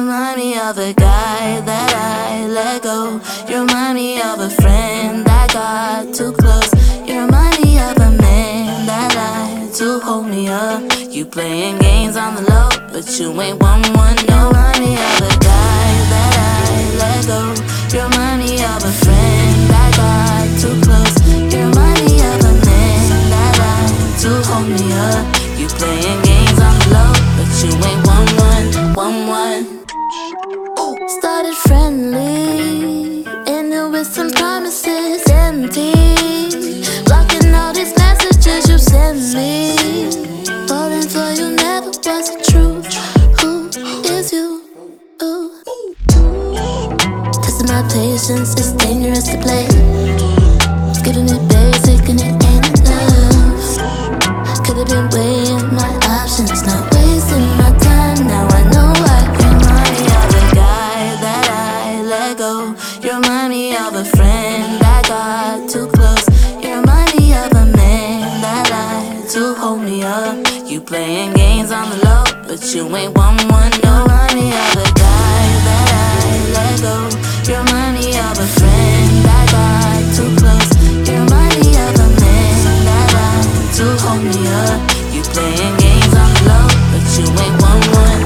remind me of a guy that I let go. You remind me of a friend that got too close. You remind me of a man that lied to hold me up. You playing games on the low, but you ain't one. You remind me of a guy that I let go. You remind me of a friend that got too close. You remind me of a man that lied to hold me up. You playing games on the low, but you ain't one. Started friendly, ended with some promises empty, blocking all these messages you sent me. Falling for you never was the truth. Who is you? Ooh. Testing my patience, it's dangerous to play. Giving it basic and it ain't enough. Could've been weighing my options, not wasting my time. Now I know why. You remind me of a guy that I let go. You remind me of a friend that got too close. You remind me of a man that lied to hold me up. You playing games on the low, but you ain't one. You remind me of a guy that I let go. You remind me of a friend that got too close. You remind me of a man that lied to hold me up. You playing games on the low, but you ain't one.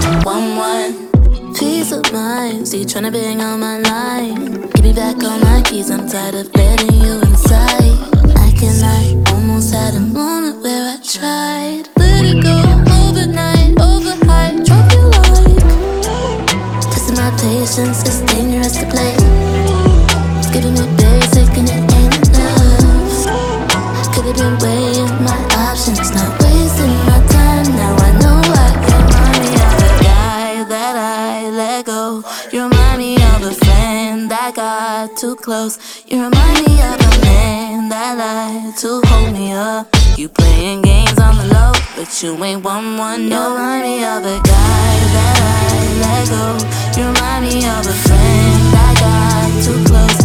Peace of mind, see you tryna bang on my line. Give me back all my keys, I'm tired of letting you inside. I almost had a moment where I tried. Let it go overnight, overhyped, drop you like. Testing my patience, it's dangerous to play. It's giving me basic and it ain't enough. Could've been weighing my options, not wasting my time. Now I know why. You remind me of a guy that I let go. You remind me of a friend that got too close. You remind me of a man that lied to hold me up. You playing games on the low, but you ain't one. You remind me of a guy that I let go. You remind me of a friend that got too close.